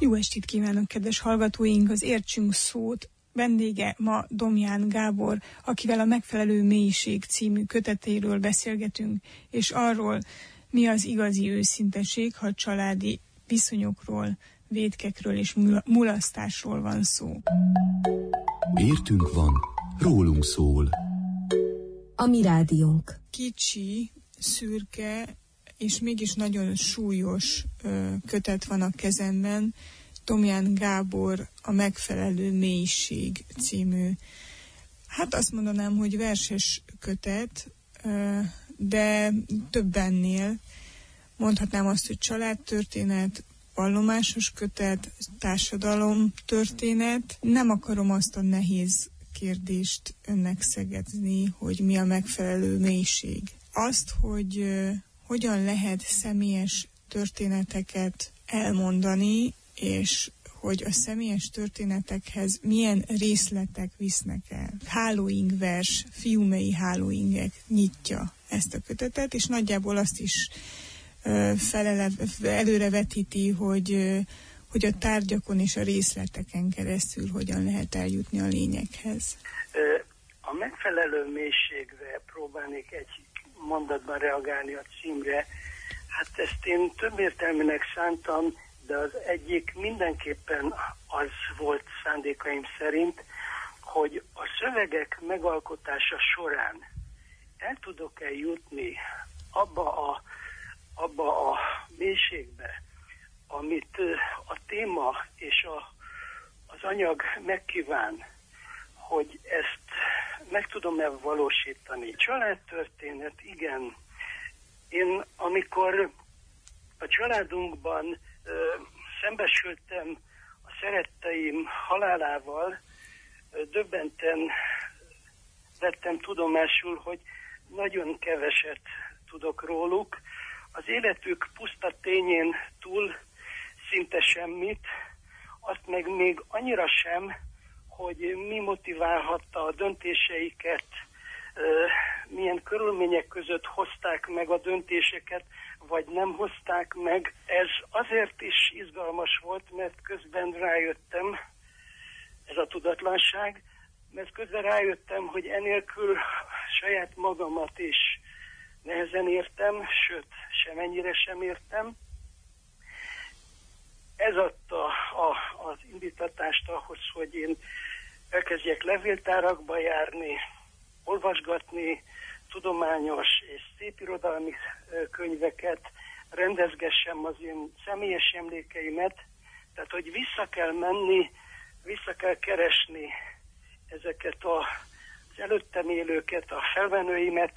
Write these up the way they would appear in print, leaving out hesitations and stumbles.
Jó estét kívánok, kedves hallgatóink! Az Értsünk szót vendége ma Domján Gábor, akivel a Megfelelő mélység című kötetéről beszélgetünk, és arról, mi az igazi őszinteség, ha családi viszonyokról, vétkekről és mulasztásról van szó. Értünk van, rólunk szól. A mi rádiónk. Kicsi, szürke és mégis nagyon súlyos kötet van a kezemben. Domján Gábor A Megfelelő mélység című, hát azt mondanám, hogy verses kötet, de több ennél. Mondhatnám azt, hogy családtörténet, vallomásos kötet, társadalomtörténet. Nem akarom azt a nehéz kérdést önnek szegezni, hogy mi a megfelelő mélység. Azt, hogy hogyan lehet személyes történeteket elmondani, és hogy a személyes történetekhez milyen részletek visznek el. Hálóing vers, Fiumei hálóingek nyitja ezt a kötetet, és nagyjából azt is előrevetíti, hogy a tárgyakon és a részleteken keresztül hogyan lehet eljutni a lényeghez. A megfelelő mélységre próbálnék egy mondatban reagálni a címre. Hát ezt én több értelműnek szántam, de az egyik mindenképpen az volt szándékaim szerint, hogy a szövegek megalkotása során el tudok-e jutni abba a mélységbe, amit a téma és az anyag megkíván, hogy ezt meg tudom-e valósítani. Családtörténet, igen. Én amikor a családunkban szembesültem a szeretteim halálával, döbbenten vettem tudomásul, hogy nagyon keveset tudok róluk. Az életük puszta tényén túl szinte semmit, azt meg még annyira sem, hogy mi motiválhatta a döntéseiket, milyen körülmények között hozták meg a döntéseket, vagy nem hozták meg. Ez azért is izgalmas volt, mert közben rájöttem, ez a tudatlanság, mert közben rájöttem, hogy enélkül saját magamat is nehezen értem, sőt, semennyire sem értem. Ez adta az indítatást ahhoz, hogy én elkezdjek levéltárakba járni, olvasgatni tudományos és szépirodalmi könyveket, rendezgessem az én személyes emlékeimet, tehát hogy vissza kell menni, vissza kell keresni ezeket az előttem élőket, a felmenőimet,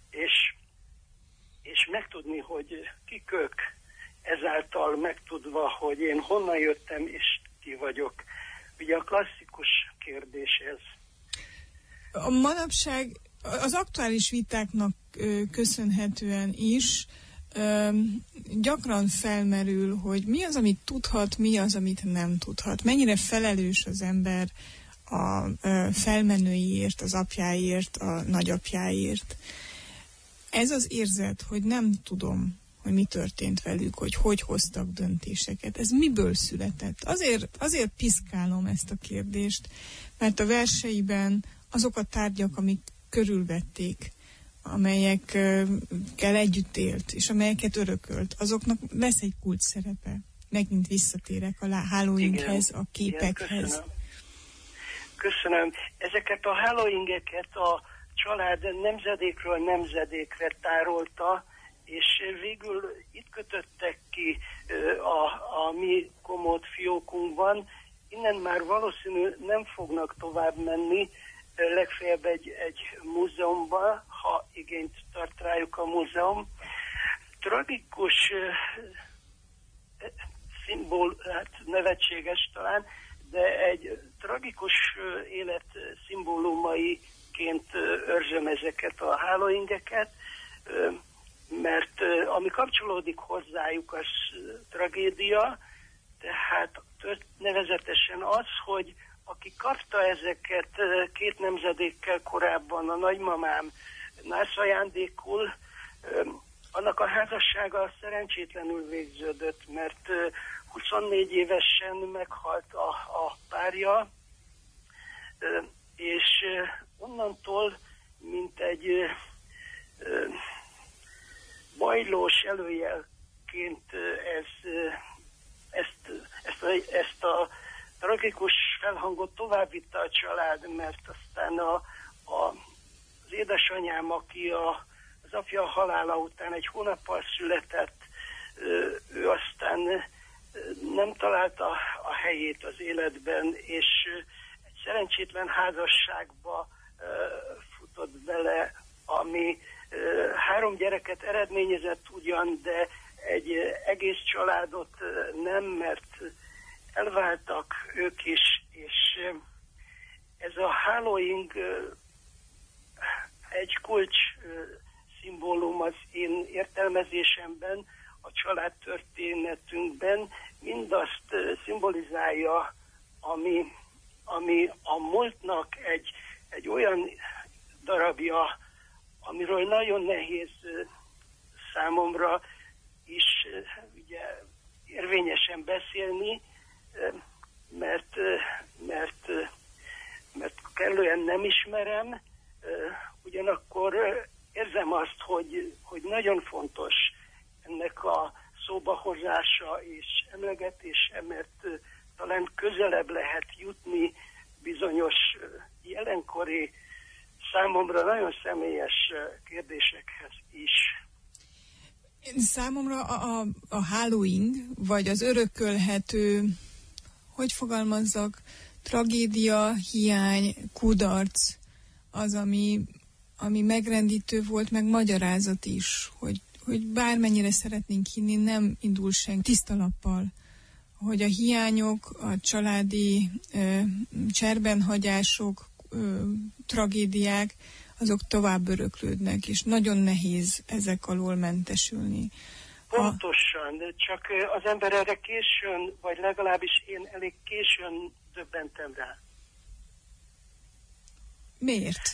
és megtudni, hogy kik ők, ezáltal megtudva, hogy én honnan jöttem és ki vagyok. Ugye a klasszikus kérdés ez. A manapság az aktuális vitáknak köszönhetően is gyakran felmerül, hogy mi az, amit tudhat, mi az, amit nem tudhat. Mennyire felelős az ember a felmenőiért, az apjáért, a nagyapjáért. Ez az érzet, hogy nem tudom, hogy mi történt velük, hogy hoztak döntéseket. Ez miből született? Azért piszkálom ezt a kérdést, mert a verseiben azok a tárgyak, amik körülvették, amelyekkel együtt élt, és amelyeket örökölt, azoknak lesz egy kulcs szerepe. Megint visszatérek a hálóinghez, a képekhez. Igen, köszönöm. Ezeket a hálóingeket a család nemzedékről nemzedékre tárolta, és végül itt kötöttek ki a mi komód fiókunkban. Innen már valószínű nem fognak tovább menni, legfeljebb egy múzeumba, ha igényt tart rájuk a múzeum. Tragikus hát nevetséges talán, de egy tragikus élet szimbólumaiként őrzöm ezeket a hálóingeket, mert ami kapcsolódik hozzájuk, az tragédia, tehát nevezetesen az, hogy aki kapta ezeket 2 nemzedékkel korábban, a nagymamám nászajándékul, annak a házassága szerencsétlenül végződött, mert 24 évesen meghalt a párja, és onnantól, mint egy bajlós előjelként ezt a tragikus felhangot továbbvitte a család, mert aztán az édesanyám, aki az apja halála után egy hónappal született, ő aztán nem találta a helyét az életben, és egy szerencsétlen házasságba futott bele, ami 3 gyereket eredményezett ugyan, de egy egész családot nem, mert elváltak ők is, és ez a halloween egy kulcs szimbólum az én értelmezésemben, a családtörténetünkben, mindazt szimbolizálja, ami a múltnak egy olyan darabja, amiről nagyon nehéz számomra is ugye érvényesen beszélni, mert kellően nem ismerem, ugyanakkor érzem azt, hogy nagyon fontos ennek a szóba hozása és emlegetése, mert talán közelebb lehet jutni bizonyos jelenkori, számomra nagyon személyes kérdésekhez is. Számomra a Halloween, vagy az örökölhető, hogy fogalmazzak, tragédia, hiány, kudarc, az, ami megrendítő volt, meg magyarázat is, hogy bármennyire szeretnénk hinni, nem indul senki tiszta lappal, hogy a hiányok, a családi cserbenhagyások, tragédiák, azok tovább öröklődnek, és nagyon nehéz ezek alól mentesülni. Pontosan, csak az ember erre későn, vagy legalábbis én elég későn döbbentem rá. Miért?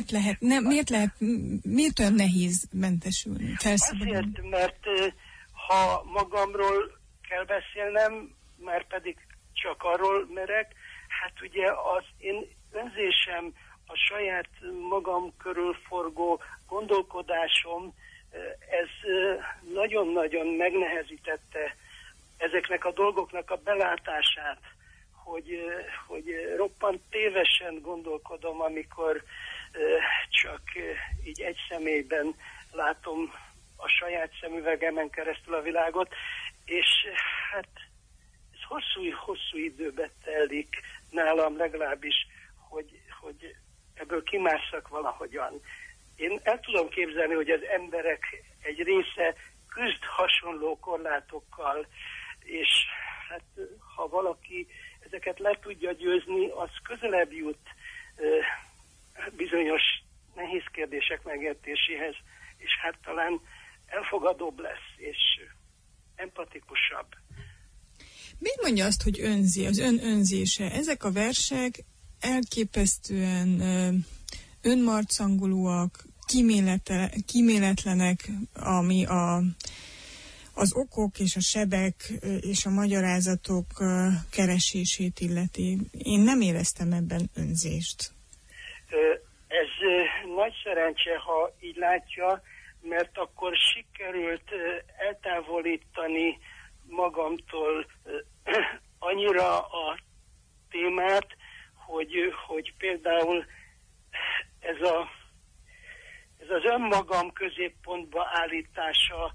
Miért olyan nehéz mentesülni? Azért, mert ha magamról kell beszélnem, már pedig csak arról merek, hát ugye az én önzésem, a saját magam körül forgó gondolkodásom, ez nagyon-nagyon megnehezítette ezeknek a dolgoknak a belátását, hogy roppant tévesen gondolkodom, amikor csak így egy személyben látom a saját szemüvegemen keresztül a világot, és hát ez hosszú időbe telik nálam legalábbis, hogy ebből kimásszak valahogyan. Én el tudom képzelni, hogy az emberek egy része küzd hasonló korlátokkal, és hát ha valaki ezeket le tudja győzni, az közelebb jut bizonyos nehéz kérdések megértéséhez, és hát talán elfogadóbb lesz, és empatikusabb. Miért mondja azt, hogy önzi, az önzése? Ezek a versek elképesztően önmarcangolúak, kíméletlenek, ami az okok és a sebek és a magyarázatok keresését illeti. Én nem éreztem ebben önzést. Ez nagy szerencse, ha így látja, mert akkor sikerült eltávolítani magamtól annyira a témát, hogy például ez az önmagam középpontba állítása,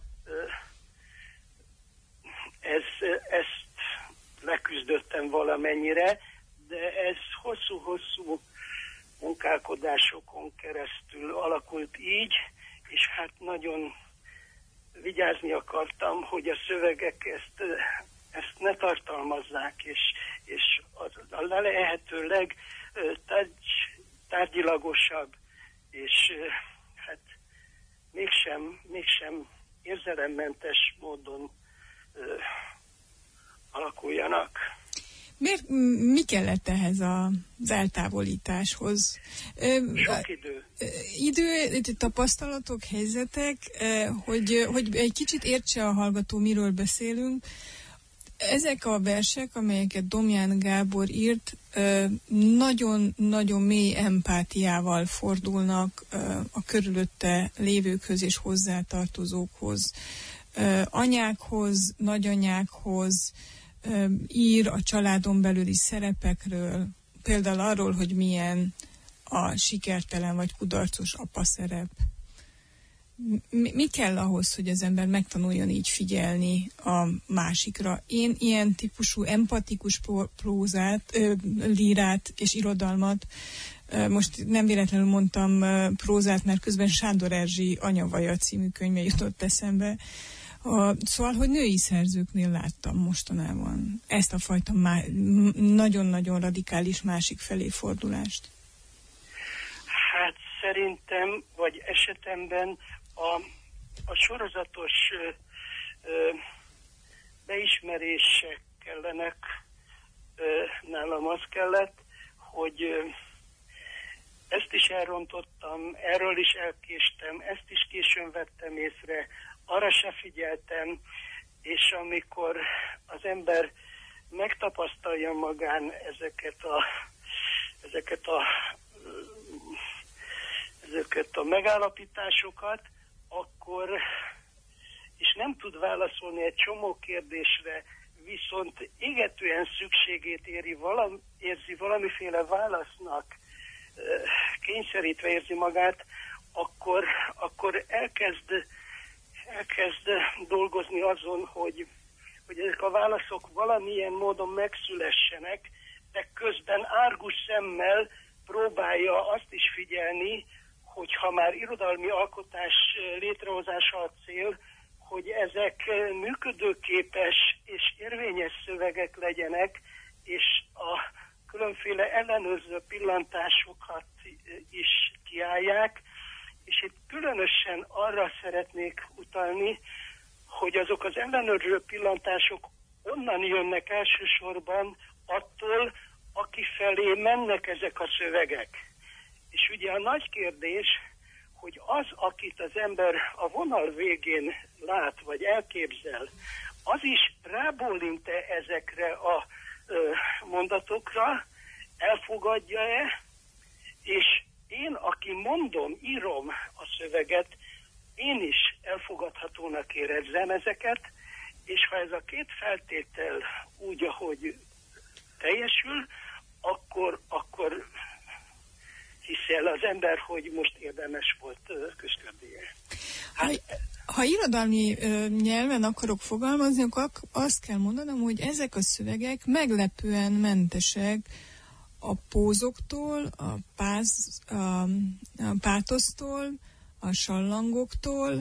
ezt leküzdöttem valamennyire, de ez hosszú-hosszú munkálkodásokon keresztül alakult így, és hát nagyon vigyázni akartam, hogy a szövegek ezt ne tartalmazzák, és a lehető legtárgyilagosabb, és hát mégsem érzelemmentes módon alakuljanak. Mi kellett ehhez az eltávolításhoz? Sok idő. Idő, tapasztalatok, helyzetek, hogy egy kicsit értse a hallgató, miről beszélünk. Ezek a versek, amelyeket Domján Gábor írt, nagyon-nagyon mély empátiával fordulnak a körülötte lévőkhöz és hozzátartozókhoz. Anyákhoz, nagyanyákhoz, ír a családon belüli szerepekről, például arról, hogy milyen a sikertelen vagy kudarcos apa szerep. Mi kell ahhoz, hogy az ember megtanuljon így figyelni a másikra? Én ilyen típusú empatikus prózát, lírát és irodalmat, most nem véletlenül mondtam prózát, mert közben Sándor Erzsi Anyavaja című könyve jutott eszembe. Szóval, hogy női szerzőknél láttam mostanában ezt a fajta nagyon-nagyon radikális másik felé fordulást. Hát szerintem, vagy esetemben a sorozatos beismerések kellenek, nálam az kellett, hogy ezt is elrontottam, erről is elkéstem, ezt is későn vettem észre, arra se figyeltem, és amikor az ember megtapasztalja magán ezeket a megállapításokat, akkor, és nem tud válaszolni egy csomó kérdésre, viszont égetően szükségét érzi valamiféle válasznak, kényszerítve érzi magát, akkor elkezd dolgozni azon, hogy ezek a válaszok valamilyen módon megszülessenek, de közben árgus szemmel próbálja azt is figyelni, hogy ha már irodalmi alkotás létrehozása a cél, hogy ezek működőképes és érvényes szövegek legyenek, és a különféle ellenőrző pillantásokat is kiállják, és itt különösen arra szeretnék utalni, hogy azok az ellenőrző pillantások onnan jönnek elsősorban attól, aki felé mennek ezek a szövegek. És ugye a nagy kérdés, hogy az, akit az ember a vonal végén lát, vagy elképzel, az is rábólint-e ezekre a mondatokra, elfogadja-e, és én, aki mondom, írom a szöveget, én is elfogadhatónak érezzem ezeket, és ha ez a két feltétel úgy, ahogy teljesül, akkor hiszel az ember, hogy most érdemes volt Köszkördélye. Ha irodalmi nyelven akarok fogalmazni, akkor azt kell mondanom, hogy ezek a szövegek meglepően mentesek a pózoktól, a pátosztól, a sallangoktól,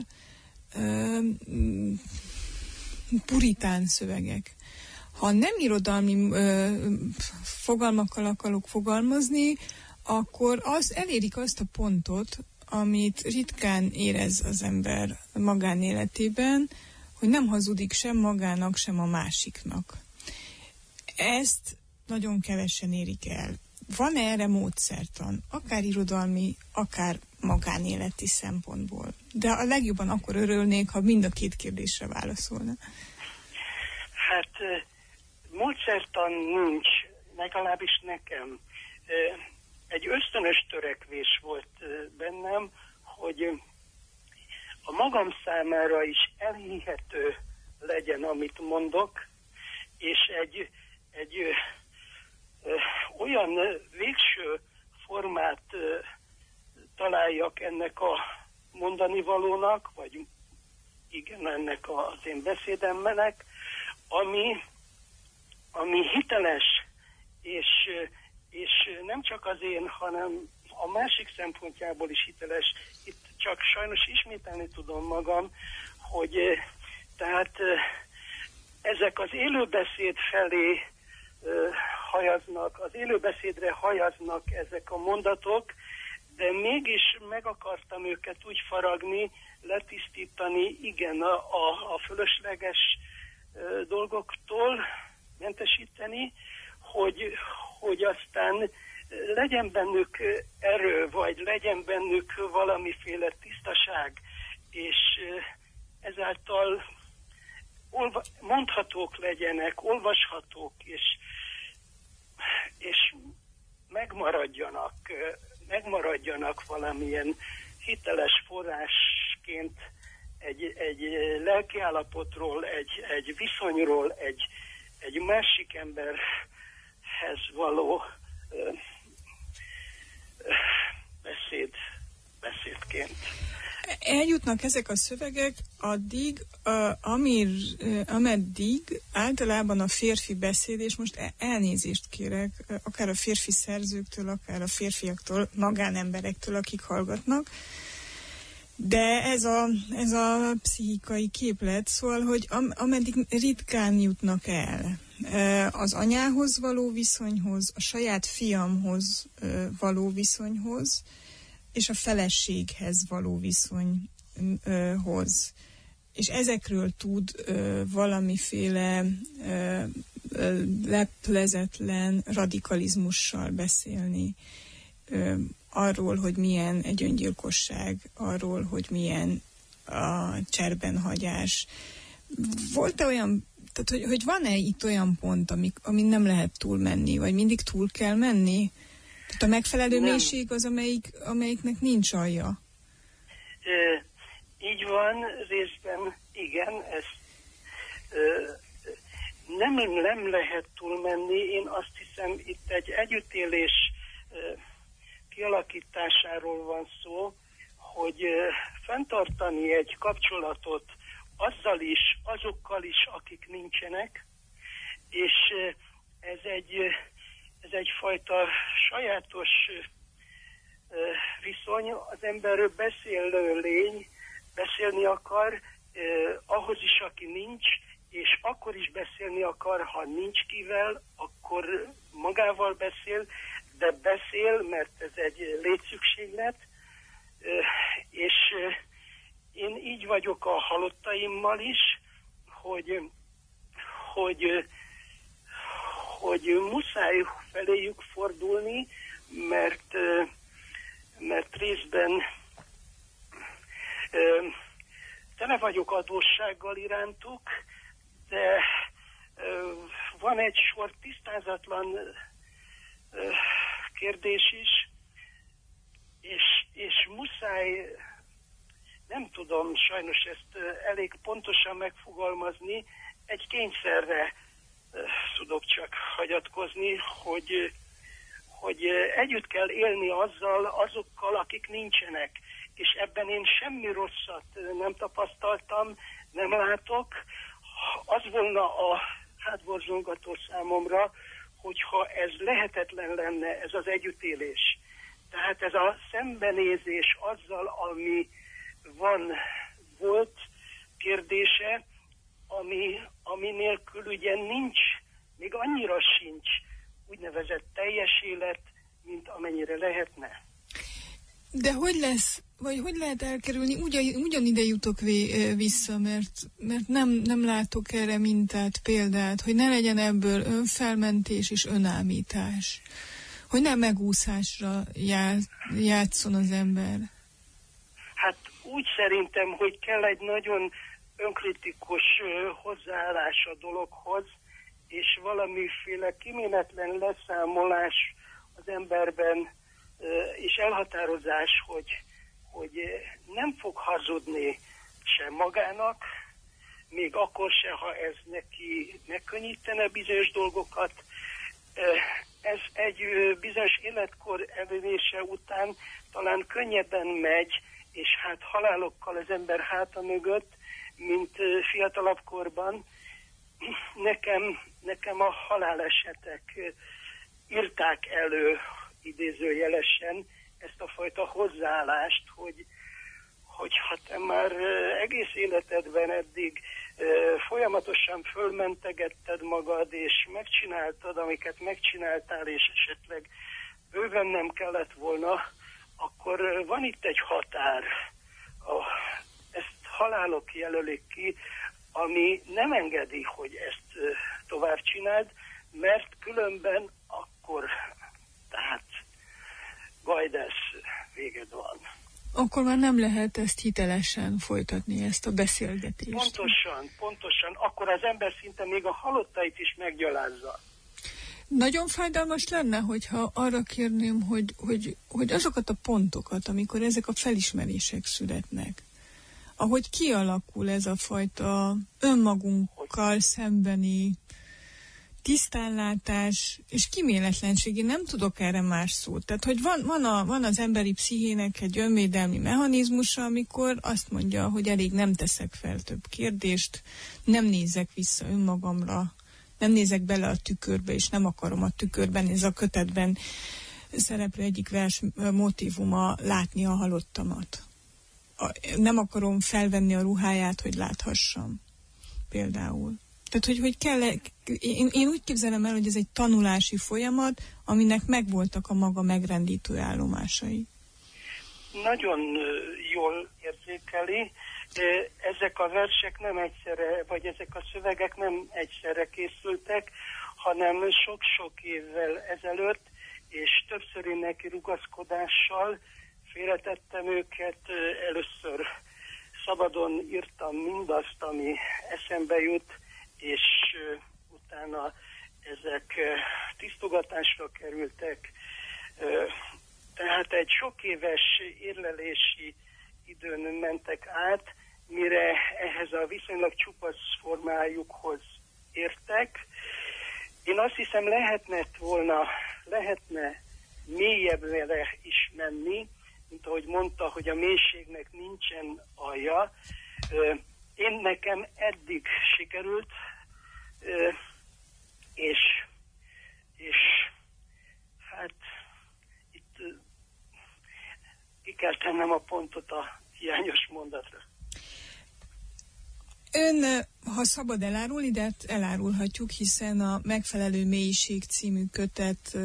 puritán szövegek. Ha nem irodalmi fogalmakkal akarok fogalmazni, akkor elérik azt a pontot, amit ritkán érez az ember magánéletében, hogy nem hazudik sem magának, sem a másiknak. Ezt nagyon kevesen érik el. Van erre módszertan, akár irodalmi, akár magánéleti szempontból. De a legjobban akkor örülnék, ha mind a két kérdésre válaszolna. Hát módszertan nincs, legalábbis nekem. Egy ösztönös törekvés volt bennem, hogy a magam számára is elhihető legyen, amit mondok, és egy olyan végső formát találjak ennek a mondani valónak, vagy igen, ennek az én beszédemnek, ami hiteles, és nem csak az én, hanem a másik szempontjából is hiteles. Itt csak sajnos ismételni tudom magam, hogy tehát ezek az élőbeszéd felé hajaznak, az élőbeszédre hajaznak ezek a mondatok, de mégis meg akartam őket úgy faragni, letisztítani, igen, a fölösleges dolgoktól mentesíteni, hogy aztán legyen bennük erő, vagy legyen bennük valamiféle tisztaság, és ezáltal mondhatók legyenek, megmaradjanak valamilyen hiteles forrásként egy lelkiállapotról, egy viszonyról, egy másik emberhez való beszédként. Eljutnak ezek a szövegek addig, ameddig általában a férfi beszéd, és most elnézést kérek, akár a férfi szerzőktől, akár a férfiaktól, magánemberektől, akik hallgatnak, de ez a pszichikai képlet, szóval, hogy ameddig ritkán jutnak el az anyához való viszonyhoz, a saját fiamhoz való viszonyhoz, és a feleséghez való viszonyhoz. És ezekről tud valamiféle leplezetlen radikalizmussal beszélni. Arról, hogy milyen egy öngyilkosság, arról, hogy milyen a cserbenhagyás. Volt-e olyan, tehát hogy van-e itt olyan pont, amin nem lehet túlmenni, vagy mindig túl kell menni? Tehát a megfelelő mélység az, amelyiknek nincs alja. Így van, részben igen, ezt nem lehet túlmenni. Én azt hiszem, itt egy együttélés kialakításáról van szó, hogy fenntartani egy kapcsolatot azokkal is, akik nincsenek, és ez egyfajta sajátos viszony. Az ember beszélő lény, beszélni akar ahhoz is, aki nincs, és akkor is beszélni akar, ha nincs kivel, akkor magával beszél, de beszél, mert ez egy létszükséglet, és én így vagyok a halottaimmal is, hogy muszáj feléjük fordulni, mert részben tele vagyok adóssággal irántuk, de van egy sor tisztázatlan kérdés is, és muszáj, nem tudom sajnos ezt elég pontosan megfogalmazni, egy kényszerre tudok csak hagyatkozni, hogy együtt kell élni azokkal, akik nincsenek, és ebben én semmi rosszat nem tapasztaltam, nem látok. Az volna a hátborzongató számomra, hogyha ez lehetetlen lenne, ez az együttélés. Tehát ez a szembenézés azzal, ami volt kérdése, ami nélkül ugye nincs, még annyira sincs úgynevezett teljes élet, mint amennyire lehetne. De hogy lesz, vagy hogy lehet elkerülni? Ugyanide jutok vissza, mert nem látok erre mintát, példát, hogy ne legyen ebből önfelmentés és önállítás. Hogy nem megúszásra játszon az ember. Hát úgy szerintem, hogy kell egy nagyon önkritikus hozzáállás a dologhoz, és valamiféle kíméletlen leszámolás az emberben, és elhatározás, hogy nem fog hazudni sem magának, még akkor se, ha ez neki megkönnyítene bizonyos dolgokat. Ez egy bizonyos életkor elérése után talán könnyebben megy, és hát halálokkal az ember háta mögött, mint fiatalabb korban. Nekem a halálesetek írták elő idézőjelesen ezt a fajta hozzáállást, hogy ha te már egész életedben eddig folyamatosan fölmentegetted magad, és megcsináltad, amiket megcsináltál, és esetleg bőven nem kellett volna, akkor van itt egy határ. Ezt halálok jelölik ki, ami nem engedi, hogy ezt tovább csináld, mert különben akkor, tehát gajdesz, véged van. Akkor már nem lehet ezt hitelesen folytatni, ezt a beszélgetést. Pontosan. Akkor az ember szinte még a halottait is meggyalázza. Nagyon fájdalmas lenne, hogyha arra kérném, hogy azokat a pontokat, amikor ezek a felismerések születnek, ahogy kialakul ez a fajta önmagunkkal szembeni tisztánlátás és kíméletlenség, én nem tudok erre más szót. Tehát, hogy van az emberi pszichének egy önvédelmi mechanizmusa, amikor azt mondja, hogy elég nem teszek fel több kérdést, nem nézek vissza önmagamra, nem nézek bele a tükörbe, és nem akarom a tükörben, ez a kötetben szereplő egyik vers motívuma látni a halottamat. Nem akarom felvenni a ruháját, hogy láthassam. Például. Tehát, hogy kell, én úgy képzelem el, hogy ez egy tanulási folyamat, aminek megvoltak a maga megrendítő állomásai. Nagyon jól érzékeli. Ezek a versek nem egyszerre, vagy ezek a szövegek nem egyszerre készültek, hanem sok-sok évvel ezelőtt, és többszöri neki rugaszkodással félretettem őket. Először szabadon írtam mindazt, ami eszembe jut, és utána ezek tisztogatásra kerültek. Tehát egy sok éves érlelési időn mentek át, mire ehhez a viszonylag csupasz formájukhoz értek. Én azt hiszem, lehetne mélyebbre is menni, mint ahogy mondta, hogy a mélységnek nincsen alja. Nekem eddig sikerült, és hát itt ki kell tennem a pontot a hiányos mondatra. Ön, ha szabad elárulni, de elárulhatjuk, hiszen a Megfelelő mélység című kötet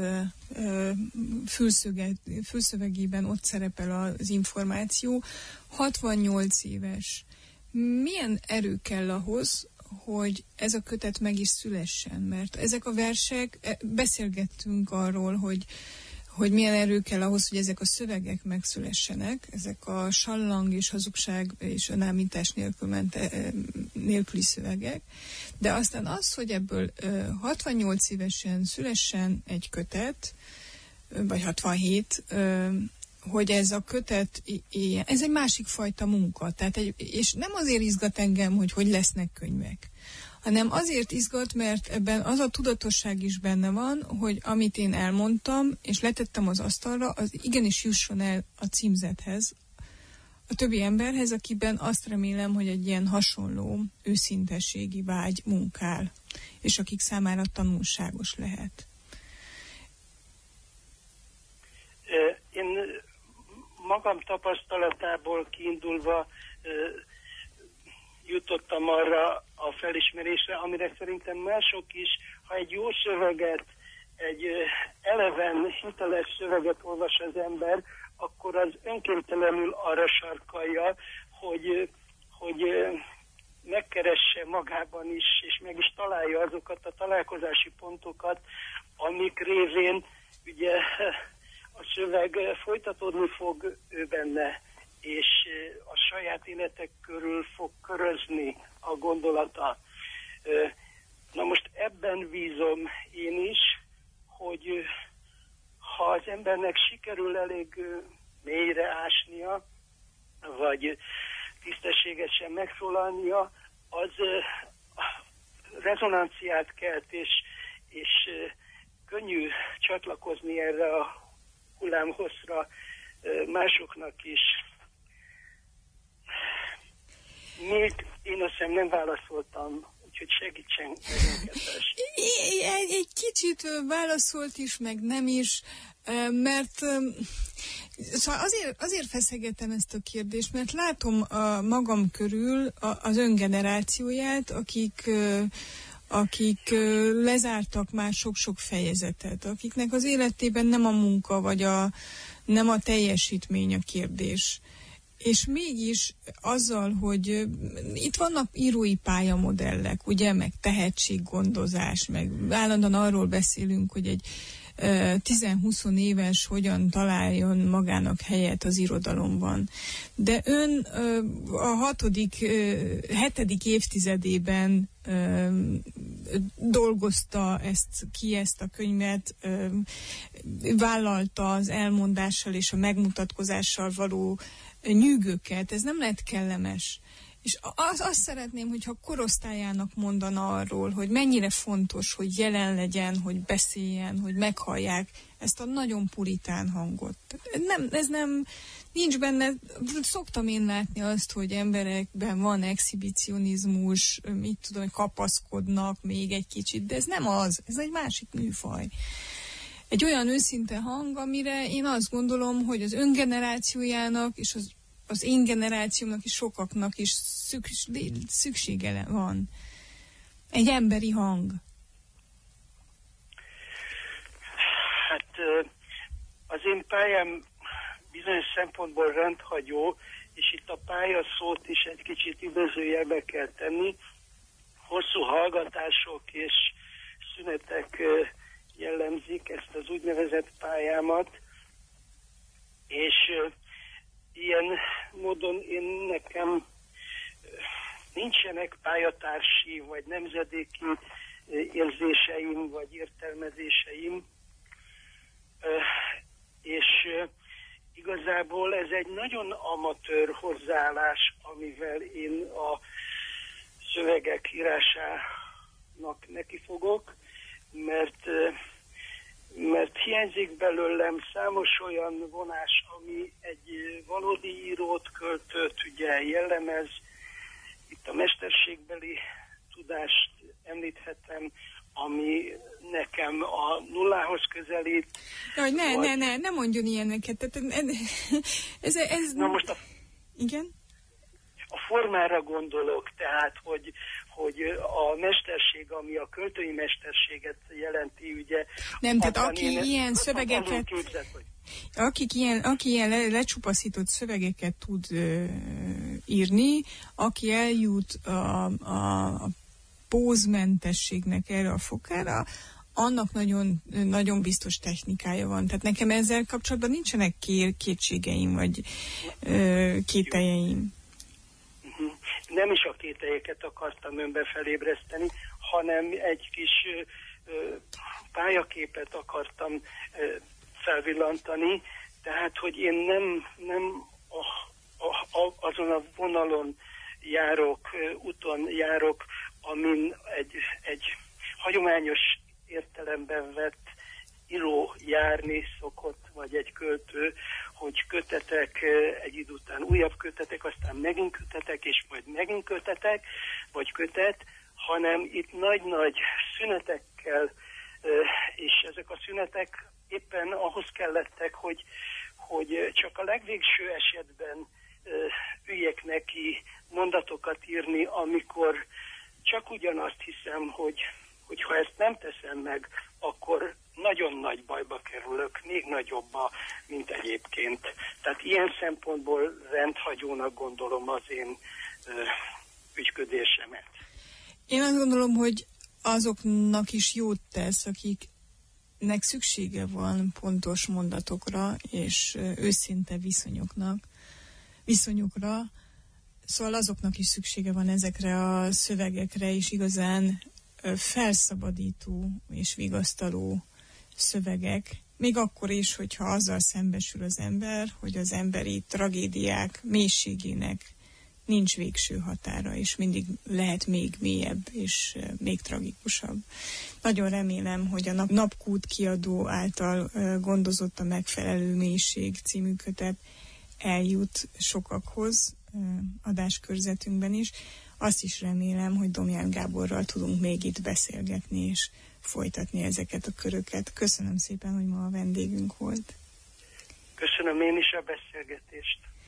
fülszövegében ott szerepel az információ. 68 éves. Milyen erő kell ahhoz, hogy ez a kötet meg is szülessen? Mert ezek a versek, beszélgettünk arról, hogy milyen erő kell ahhoz, hogy ezek a szövegek megszülessenek, ezek a sallang és hazugság és önállítás nélküli szövegek, de aztán az, hogy ebből 68 évesen szülessen egy kötet, vagy 67, hogy ez a kötet, ez egy másik fajta munka, tehát és nem azért izgat engem, hogy lesznek könyvek, hanem azért izgat, mert ebben az a tudatosság is benne van, hogy amit én elmondtam, és letettem az asztalra, az igenis jusson el a címzethez, a többi emberhez, akiben azt remélem, hogy egy ilyen hasonló őszintességi vágy munkál, és akik számára tanulságos lehet. Én magam tapasztalatából kiindulva jutottam arra a felismerésre, amire szerintem mások is, ha egy jó szöveget, egy eleven, hiteles szöveget olvas az ember, akkor az önkéntelenül arra sarkalja, hogy megkeresse magában is, és meg is találja azokat a találkozási pontokat, amik révén ugye a szöveg folytatódni fog ő benne, és a saját életek körül fog körözni a gondolata. Na most ebben bízom én is, hogy ha az embernek sikerül elég mélyre ásnia, vagy tisztességesen megszólalnia, az rezonanciát kelt, és könnyű csatlakozni erre a hullámhosszra másoknak is. Még én azt hiszem nem válaszoltam, úgyhogy segítsen. Egy kicsit válaszolt is, meg nem is, mert szóval azért feszegetem ezt a kérdést, mert látom magam körül az öngenerációját, akik lezártak már sok-sok fejezetet, akiknek az életében nem a munka, vagy nem a teljesítmény a kérdés. És mégis azzal, hogy itt vannak írói pályamodellek, ugye, meg tehetséggondozás, meg állandóan arról beszélünk, hogy egy 10-20 éves hogyan találjon magának helyet az irodalomban. De ön a 7. évtizedében dolgozta ezt a könyvet, vállalta az elmondással és a megmutatkozással való nyűgöket. Ez nem lett kellemes. És azt szeretném, hogyha korosztályának mondana arról, hogy mennyire fontos, hogy jelen legyen, hogy beszéljen, hogy meghallják ezt a nagyon puritán hangot. Ez nem nincs benne, szoktam én látni azt, hogy emberekben van exhibicionizmus, mit tudom, hogy kapaszkodnak még egy kicsit, de ez nem az, ez egy másik műfaj. Egy olyan őszinte hang, amire én azt gondolom, hogy az öngenerációjának és az én generációmnak és sokaknak is szüksége van. Egy emberi hang. Hát az én pályám bizonyos szempontból rendhagyó, és itt a pályaszót is egy kicsit idézőjelbe kell tenni. Hosszú hallgatások és szünetek jellemzik ezt az úgynevezett pályámat, és ilyen módon nekem nincsenek pályatársi vagy nemzedéki érzéseim vagy értelmezéseim, és igazából ez egy nagyon amatőr hozzáállás, amivel én a szövegek írásának nekifogok, mert hiányzik belőlem számos olyan vonás, ami egy valódi írót, költőt ugye jellemez. Itt a mesterségbeli tudást említhetem, ami nekem a nullához közelít. Jaj, ne mondjon ilyeneket. Ez... Na most igen? A formára gondolok, tehát, hogy a mesterség, ami a költői mesterséget jelenti, ugye... Nem, tehát aki ilyen szövegeket... Aki ilyen lecsupaszított szövegeket tud írni, aki eljut a pózmentességnek erre a fokára, annak nagyon, nagyon biztos technikája van. Tehát nekem ezzel kapcsolatban nincsenek kétségeim, vagy kételjeim. Nem is a kételyeket akartam önbe felébreszteni, hanem egy kis pályaképet akartam felvillantani, tehát, hogy én nem azon a vonalon járok, úton járok, amin egy hagyományos értelemben vett író járni szokott, vagy egy költő, hogy kötetek, egy idő után újabb kötetek, aztán megint kötetek, és majd megint kötetek, vagy kötet, hanem itt nagy-nagy szünetekkel, és ezek a szünetek éppen ahhoz kellettek, hogy csak a legvégső esetben üljek neki mondatokat írni, amikor csak ugyanazt hiszem, hogy ha ezt nem teszem meg, akkor nagyon nagy bajba kerülök, még nagyobba, mint egyébként. Tehát ilyen szempontból rendhagyónak gondolom az én ügyködésemet. Én azt gondolom, hogy azoknak is jót tesz, akiknek szüksége van pontos mondatokra és őszinte viszonyokra, szóval azoknak is szüksége van ezekre a szövegekre, és igazán felszabadító és vigasztaló szövegek, még akkor is, hogyha azzal szembesül az ember, hogy az emberi tragédiák mélységének nincs végső határa, és mindig lehet még mélyebb és még tragikusabb. Nagyon remélem, hogy a Napkút kiadó által gondozott a Megfelelő mélység című kötet eljut sokakhoz adáskörzetünkben is. Azt is remélem, hogy Domján Gáborral tudunk még itt beszélgetni és folytatni ezeket a köröket. Köszönöm szépen, hogy ma a vendégünk volt. Köszönöm én is a beszélgetést.